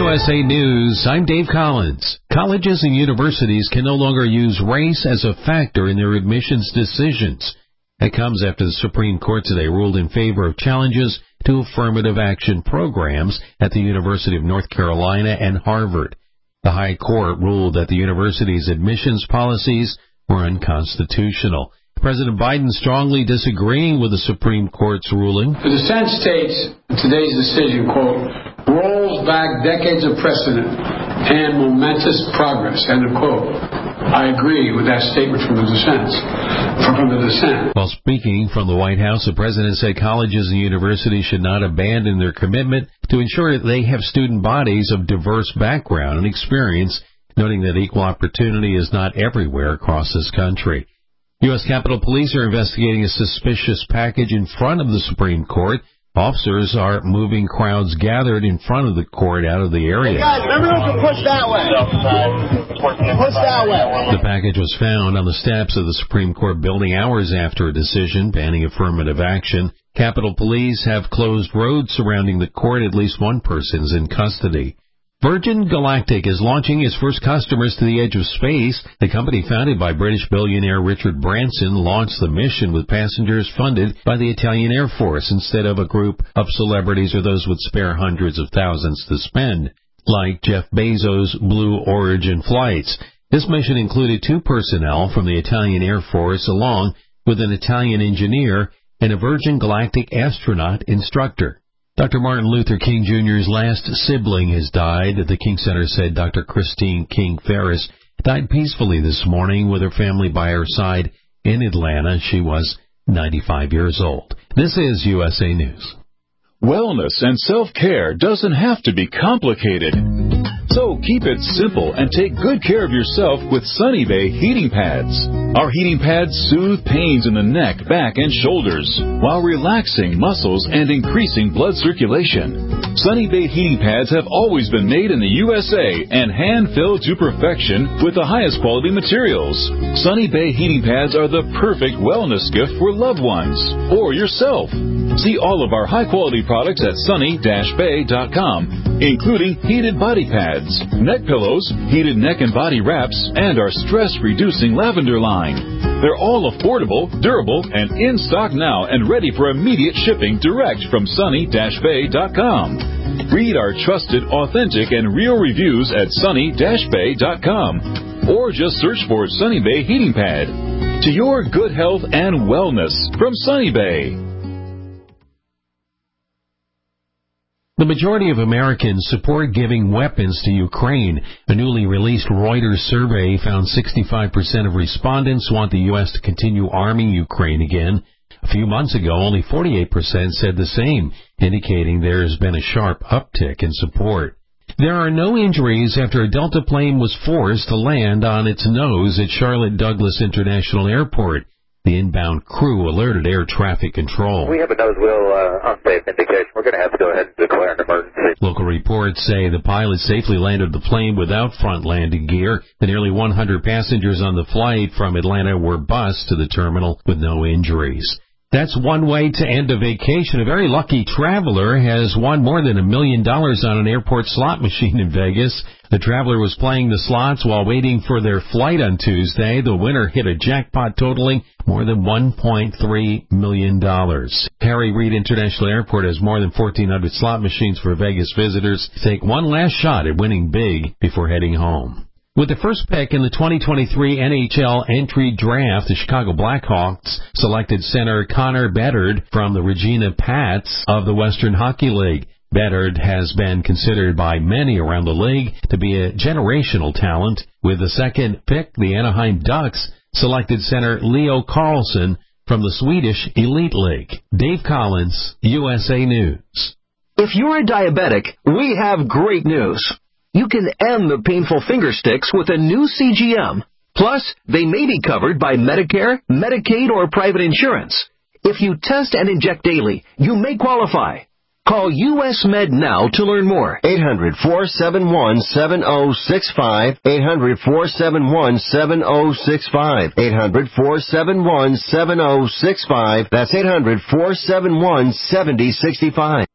USA News, I'm Dave Collins. Colleges and universities can no longer use race as a factor in their admissions decisions. That comes after the Supreme Court today ruled in favor of challenges to affirmative action programs at the University of North Carolina and Harvard. The High Court ruled that the university's admissions policies were unconstitutional. President Biden strongly disagreeing with the Supreme Court's ruling. The dissent states in today's decision, quote, rolls back decades of precedent and momentous progress, end of quote. I agree with that statement from the dissent. While speaking from the White House, the president said colleges and universities should not abandon their commitment to ensure that they have student bodies of diverse background and experience, noting that equal opportunity is not everywhere across this country. U.S. Capitol Police are investigating a suspicious package in front of the Supreme Court. Officers are moving crowds gathered in front of the court out of the area. Hey guys, everyone can push that way. Push that way. The package was found on the steps of the Supreme Court building hours after a decision banning affirmative action. Capitol Police have closed roads surrounding the court. At least one person is in custody. Virgin Galactic is launching its first customers to the edge of space. The company, founded by British billionaire Richard Branson, launched the mission with passengers funded by the Italian Air Force instead of a group of celebrities or those with spare hundreds of thousands to spend, like Jeff Bezos' Blue Origin flights. This mission included 2 personnel from the Italian Air Force, along with an Italian engineer and a Virgin Galactic astronaut instructor. Dr. Martin Luther King Jr.'s last sibling has died. The King Center said Dr. Christine King Ferris died peacefully this morning with her family by her side in Atlanta. She was 95 years old. This is USA News. Wellness and self-care doesn't have to be complicated. So keep it simple and take good care of yourself with Sunny Bay heating pads. Our heating pads soothe pains in the neck, back, and shoulders while relaxing muscles and increasing blood circulation. Sunny Bay heating pads have always been made in the USA and hand-filled to perfection with the highest quality materials. Sunny Bay heating pads are the perfect wellness gift for loved ones or yourself. See all of our high-quality products at sunny-bay.com, including heated body pads, neck pillows, heated neck and body wraps, and our stress-reducing lavender line. They're all affordable, durable, and in stock now and ready for immediate shipping direct from sunny-bay.com. Read our trusted, authentic, and real reviews at sunny-bay.com, or just search for Sunny Bay Heating Pad. To your good health and wellness from Sunny Bay. The majority of Americans support giving weapons to Ukraine. A newly released Reuters survey found 65% of respondents want the U.S. to continue arming Ukraine again. A few months ago, only 48% said the same, indicating there has been a sharp uptick in support. There are no injuries after a Delta plane was forced to land on its nose at Charlotte Douglas International Airport. The inbound crew alerted air traffic control. We have a nose wheel unsafe indication. We're going to have to go ahead and declare an emergency. Local reports say the pilot safely landed the plane without front landing gear. The nearly 100 passengers on the flight from Atlanta were bused to the terminal with no injuries. That's one way to end a vacation. A very lucky traveler has won more than $1 million on an airport slot machine in Vegas. The traveler was playing the slots while waiting for their flight on Tuesday. The winner hit a jackpot totaling more than $1.3 million. Harry Reid International Airport has more than 1,400 slot machines for Vegas visitors to take one last shot at winning big before heading home. With the first pick in the 2023 NHL entry draft, the Chicago Blackhawks selected center Connor Bedard from the Regina Pats of the Western Hockey League. Bedard has been considered by many around the league to be a generational talent. With the second pick, the Anaheim Ducks selected center Leo Carlsson from the Swedish Elite League. Dave Collins, USA News. If you're a diabetic, we have great news. You can end the painful finger sticks with a new CGM. Plus, they may be covered by Medicare, Medicaid, or private insurance. If you test and inject daily, you may qualify. Call US Med now to learn more. 800-471-7065. 800-471-7065. 800-471-7065. That's 800-471-7065.